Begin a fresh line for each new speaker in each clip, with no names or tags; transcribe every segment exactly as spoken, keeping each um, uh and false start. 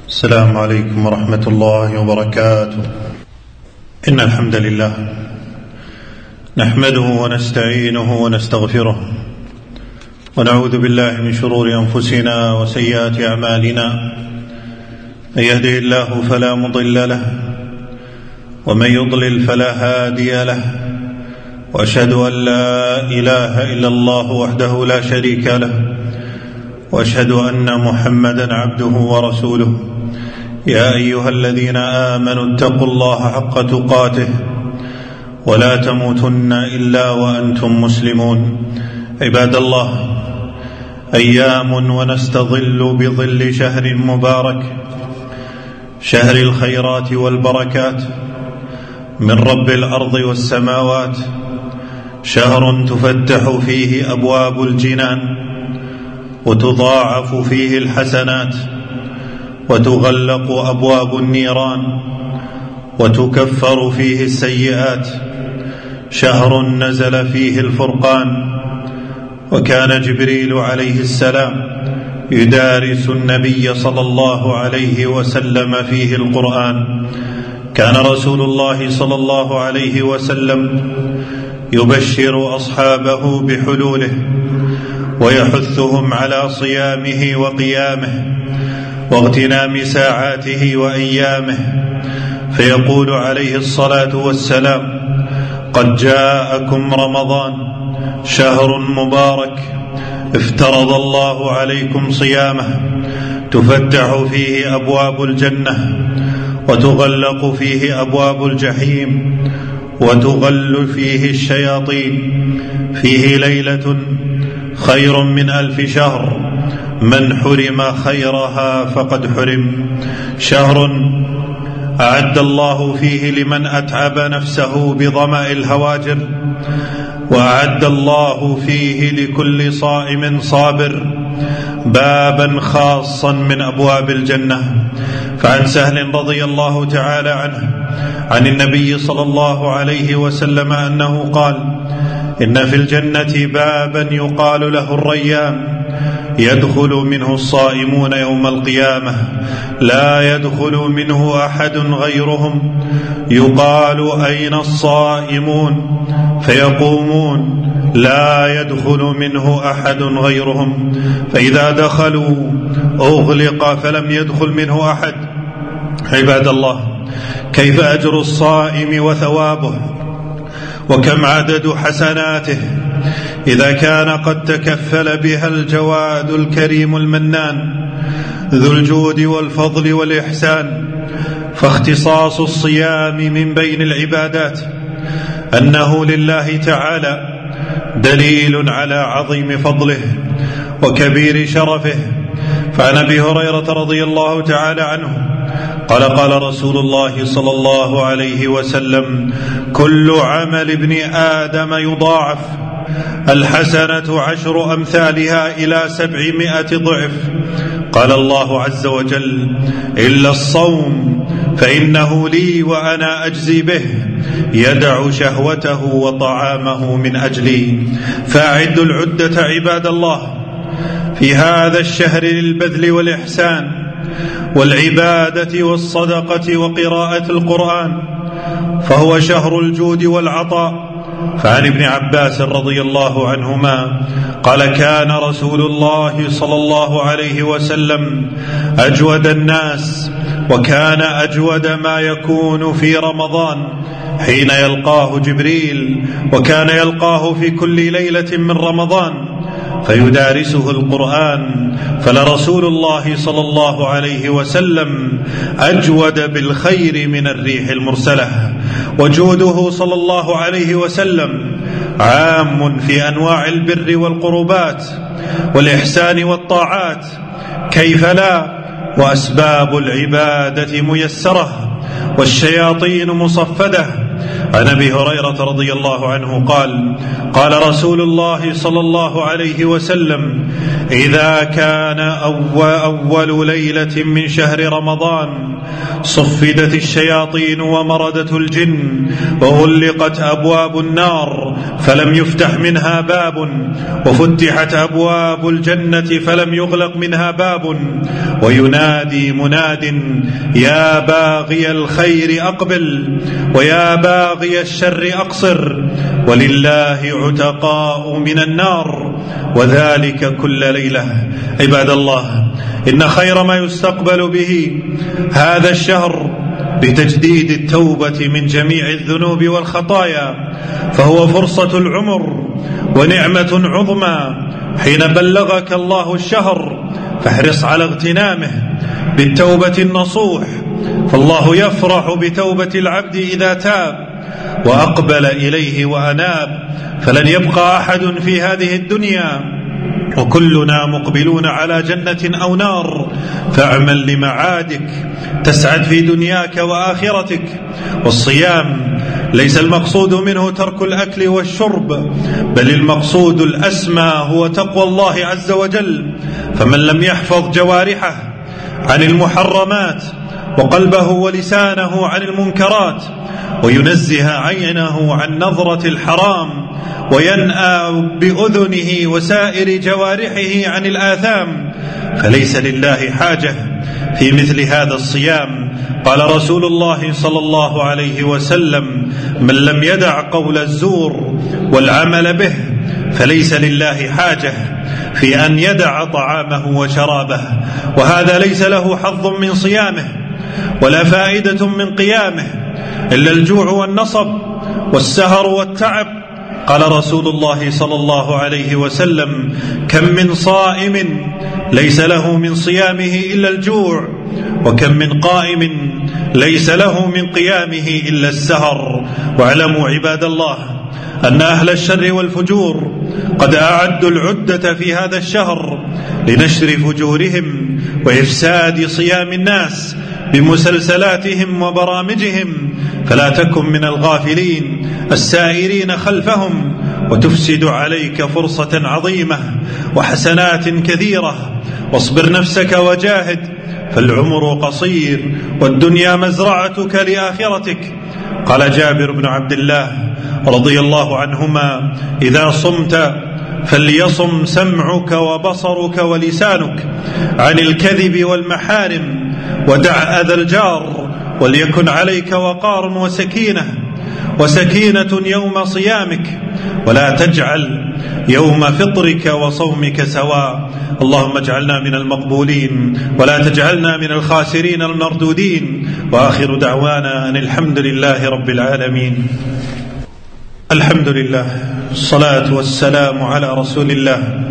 السلام عليكم ورحمة الله وبركاته. إن الحمد لله نحمده ونستعينه ونستغفره ونعوذ بالله من شرور أنفسنا وسيئات أعمالنا. من يهده الله فلا مضل له ومن يضلل فلا هادي له، وأشهد أن لا إله إلا الله وحده لا شريك له، وأشهد أن محمدا عبده ورسوله. يا أيها الذين آمنوا اتقوا الله حق تقاته ولا تموتن إلا وأنتم مسلمون. عباد الله، أيام ونستظل بظل شهر مبارك، شهر الخيرات والبركات من رب الأرض والسماوات، شهر تفتح فيه أبواب الجنان وتضاعف فيه الحسنات وتغلق أبواب النيران وتكفر فيه السيئات، شهر نزل فيه الفرقان، وكان جبريل عليه السلام يدارس النبي صلى الله عليه وسلم فيه القرآن. كان رسول الله صلى الله عليه وسلم يبشر أصحابه بحلوله ويحثهم على صيامه وقيامه واغتنام ساعاته وأيامه، فيقول عليه الصلاة والسلام: قد جاءكم رمضان شهر مبارك افترض الله عليكم صيامه، تفتح فيه أبواب الجنة وتغلق فيه أبواب الجحيم وتغل فيه الشياطين، فيه ليلة خير من ألف شهر، من حرم خيرها فقد حرم. شهر أعد الله فيه لمن أتعب نفسه بظمأ الهواجر، وأعد الله فيه لكل صائم صابر بابا خاصا من أبواب الجنة. فعن سهل رضي الله تعالى عنه عن النبي صلى الله عليه وسلم أنه قال: إن في الجنة بابا يقال له الريان، يدخل منه الصائمون يوم القيامة، لا يدخل منه أحد غيرهم، يقال: أين الصائمون؟ فيقومون: لا يدخل منه أحد غيرهم، فإذا دخلوا أغلق فلم يدخل منه أحد. عباد الله، كيف أجر الصائم وثوابه، وكم عدد حسناته إذا كان قد تكفل بها الجواد الكريم المنان ذو الجود والفضل والإحسان. فاختصاص الصيام من بين العبادات أنه لله تعالى دليل على عظيم فضله وكبير شرفه. فعن أبي هريرة رضي الله تعالى عنه قال: قال رسول الله صلى الله عليه وسلم: كل عمل ابن آدم يضاعف، الحسنة عشر أمثالها إلى سبعمائة ضعف. قال الله عز وجل: إلا الصوم فإنه لي وأنا أجزي به، يدع شهوته وطعامه من أجلي. فأعدوا العدة عباد الله في هذا الشهر للبذل والإحسان والعبادة والصدقة وقراءة القرآن، فهو شهر الجود والعطاء. فعن ابن عباس رضي الله عنهما قال: كان رسول الله صلى الله عليه وسلم أجود الناس، وكان أجود ما يكون في رمضان حين يلقاه جبريل، وكان يلقاه في كل ليلة من رمضان فيدارسه القرآن. فلرسول الله صلى الله عليه وسلم أجود بالخير من الريح المرسلة، وجوده صلى الله عليه وسلم عام في أنواع البر والقربات والإحسان والطاعات، كيف لا؟ وأسباب العبادة ميسرة والشياطين مصفدة، عن أبي هريرة رضي الله عنه قال قال رسول الله صلى الله عليه وسلم: إذا كان أول ليلة من شهر رمضان صفدت الشياطين ومردت الجن وغلقت أبواب النار فلم يفتح منها باب، وفتحت أبواب الجنة فلم يغلق منها باب، وينادي مناد: يا باغي الخير أقبل ويا باغي الشر أقصر، ولله عتقاء من النار، وذلك كل ليلة. عباد الله، إن خير ما يستقبل به هذا الشهر بتجديد التوبة من جميع الذنوب والخطايا، فهو فرصة العمر ونعمة عظمى حين بلغك الله الشهر، فاحرص على اغتنامه بالتوبة النصوح، فالله يفرح بتوبة العبد إذا تاب وأقبل إليه وأناب، فلن يبقى أحد في هذه الدنيا وكلنا مقبلون على جنة أو نار، فاعمل لمعادك تسعد في دنياك وآخرتك. والصيام ليس المقصود منه ترك الأكل والشرب، بل المقصود الأسمى هو تقوى الله عز وجل، فمن لم يحفظ جوارحه عن المحرمات وقلبه ولسانه عن المنكرات، وينزه عينه عن نظرة الحرام، وينأى بأذنه وسائر جوارحه عن الآثام، فليس لله حاجة في مثل هذا الصيام. قال رسول الله صلى الله عليه وسلم: من لم يدع قول الزور والعمل به فليس لله حاجة في أن يدع طعامه وشرابه، وهذا ليس له حظ من صيامه ولا فائدة من قيامه إلا الجوع والنصب والسهر والتعب. قال رسول الله صلى الله عليه وسلم: كم من صائم ليس له من صيامه إلا الجوع، وكم من قائم ليس له من قيامه إلا السهر. واعلموا عباد الله أن أهل الشر والفجور قد أعدوا العدة في هذا الشهر لنشر فجورهم وإفساد صيام الناس بمسلسلاتهم وبرامجهم، فلا تكن من الغافلين السائرين خلفهم وتفسد عليك فرصة عظيمة وحسنات كثيرة. واصبر نفسك وجاهد، فالعمر قصير والدنيا مزرعتك لآخرتك. قال جابر بن عبد الله رضي الله عنهما: إذا صمت فليصم سمعك وبصرك ولسانك عن الكذب والمحارم، ودع أذى الجار، وليكن عليك وقار وسكينة وسكينة يوم صيامك، ولا تجعل يوم فطرك وصومك سواء. اللهم اجعلنا من المقبولين ولا تجعلنا من الخاسرين المردودين. وآخر دعوانا أن الحمد لله رب العالمين. الحمد لله، الصلاة والسلام على رسول الله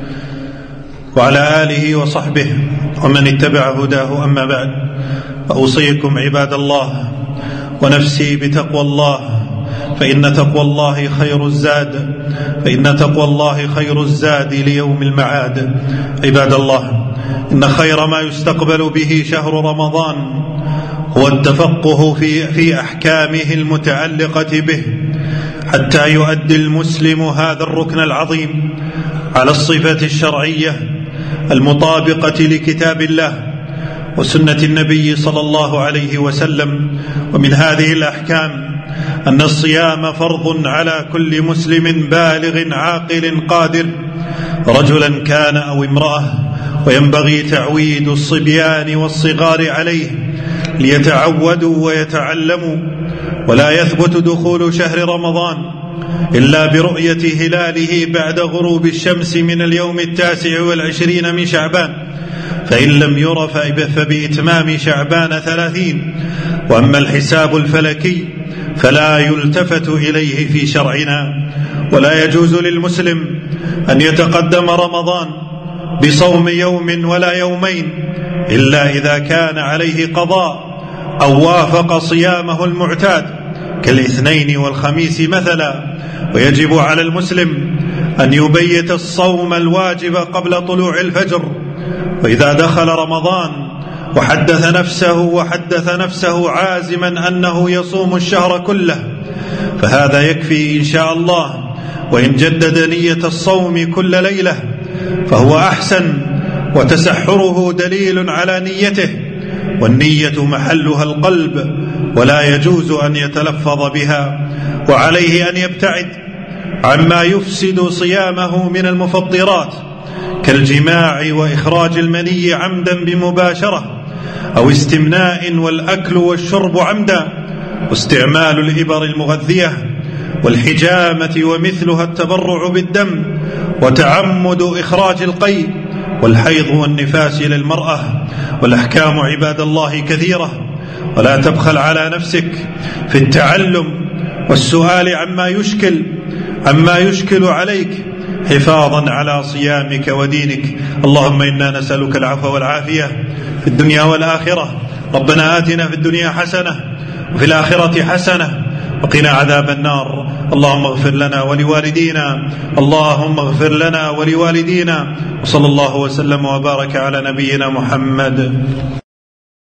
وعلى آله وصحبه ومن اتبع هداه، أما بعد، فأوصيكم عباد الله ونفسي بتقوى الله، فإن تقوى الله خير الزاد فإن تقوى الله خير الزاد ليوم المعاد. عباد الله، إن خير ما يستقبل به شهر رمضان هو التفقه في, في أحكامه المتعلقة به، حتى يؤدي المسلم هذا الركن العظيم على الصفة الشرعية المطابقة لكتاب الله وسنة النبي صلى الله عليه وسلم. ومن هذه الأحكام أن الصيام فرض على كل مسلم بالغ عاقل قادر، رجلا كان أو امرأة، وينبغي تعويد الصبيان والصغار عليه ليتعودوا ويتعلموا. ولا يثبت دخول شهر رمضان إلا برؤية هلاله بعد غروب الشمس من اليوم التاسع والعشرين من شعبان، فإن لم ير فبإتمام شعبان ثلاثين. وأما الحساب الفلكي فلا يلتفت إليه في شرعنا، ولا يجوز للمسلم أن يتقدم رمضان بصوم يوم ولا يومين إلا إذا كان عليه قضاء أو وافق صيامه المعتاد كالاثنين والخميس مثلا. ويجب على المسلم أن يبيت الصوم الواجب قبل طلوع الفجر. وإذا دخل رمضان وحدث نفسه وحدث نفسه عازما أنه يصوم الشهر كله، فهذا يكفي إن شاء الله. وإن جدد نية الصوم كل ليلة فهو أحسن، وتسحره دليل على نيته، والنية محلها القلب ولا يجوز أن يتلفظ بها، وعليه أن يبتعد عما يفسد صيامه من المفطرات كالجماع وإخراج المني عمدا بمباشرة، أو استمناء والأكل والشرب عمدا، واستعمال الإبر المغذية والحجامة ومثلها التبرع بالدم، وتعمد إخراج القيء والحيض والنفاس للمرأة. والأحكام عباد الله كثيرة، ولا تبخل على نفسك في التعلم والسؤال عما يشكل عما يشكل عليك حفاظا على صيامك ودينك. اللهم إنا نسألك العفو والعافية في الدنيا والآخرة. ربنا آتنا في الدنيا حسنة وفي الآخرة حسنة وقنا عذاب النار. اللهم اغفر لنا ولوالدينا اللهم اغفر لنا ولوالدينا وصلى الله وسلم وبارك على نبينا محمد.